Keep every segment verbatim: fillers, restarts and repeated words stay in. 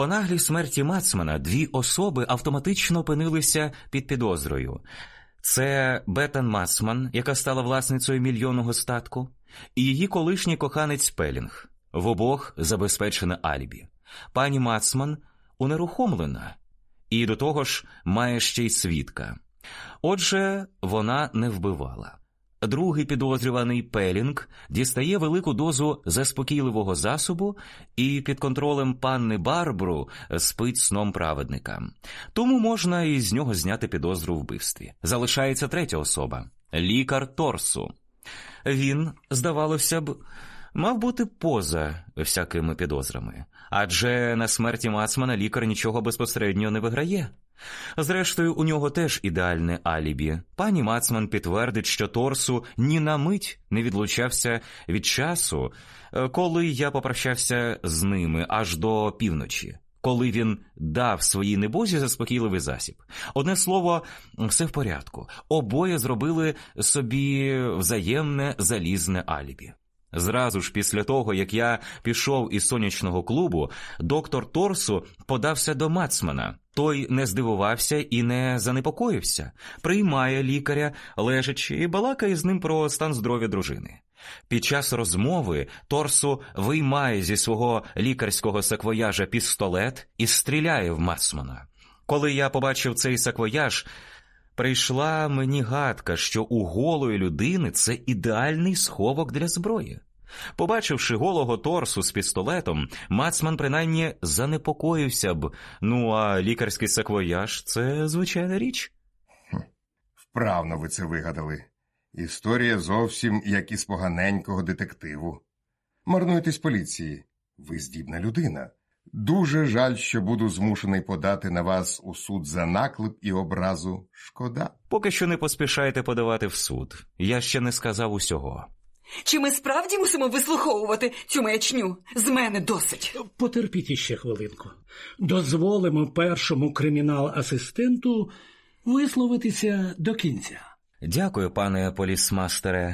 По наглій смерті Мацмана дві особи автоматично опинилися під підозрою. Це Бетан Мацман, яка стала власницею мільйонного статку, і її колишній коханець Пелінг. В обох забезпечене алібі. Пані Мацман унерухомлена і до того ж має ще й свідка. Отже, вона не вбивала. Другий підозрюваний Пелінг дістає велику дозу заспокійливого засобу і під контролем панни Барбру спить сном праведника. Тому можна і з нього зняти підозру в вбивстві. Залишається третя особа – лікар Торсу. Він, здавалося б, мав бути поза всякими підозрами, адже на смерті Мацмана лікар нічого безпосередньо не виграє. Зрештою, у нього теж ідеальне алібі. Пані Мацман підтвердить, що Торсу ні на мить не відлучався від часу, коли я попрощався з ними аж до півночі, коли він дав своїй небозі заспокійливий засіб. Одне слово, все в порядку. Обоє зробили собі взаємне залізне алібі. Зразу ж після того, як я пішов із сонячного клубу, доктор Торсу подався до Мацмана. Той не здивувався і не занепокоївся. Приймає лікаря, лежачи, і балакає з ним про стан здоров'я дружини. Під час розмови Торсу виймає зі свого лікарського саквояжа пістолет і стріляє в Мацмана. Коли я побачив цей саквояж, прийшла мені гадка, що у голої людини це ідеальний сховок для зброї. Побачивши голого Торсу з пістолетом, Мацман принаймні занепокоївся б. Ну, а лікарський саквояж – це звичайна річ. Хм, вправно ви це вигадали. Історія зовсім як із поганенького детективу. Марнуєтесь поліції. Ви здібна людина. Дуже жаль, що буду змушений подати на вас у суд за наклеп і образу. Шкода. Поки що не поспішайте подавати в суд. Я ще не сказав усього. Чи ми справді мусимо вислуховувати цю маячню? З мене досить. Потерпіть іще хвилинку. Дозволимо першому кримінал-асистенту висловитися до кінця. Дякую, пане полісмастере.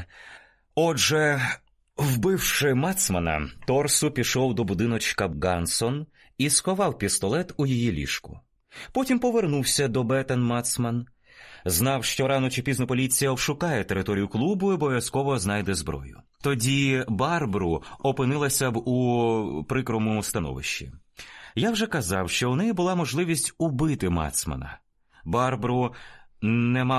Отже, вбивши Мацмана, Торсу пішов до будиночка Гансон і сховав пістолет у її ліжку. Потім повернувся до Бетан Мацман. Знав, що рано чи пізно поліція обшукає територію клубу і обов'язково знайде зброю. Тоді Барбру опинилася б у прикрому становищі. Я вже казав, що у неї була можливість убити Мацмана. Барбру не мав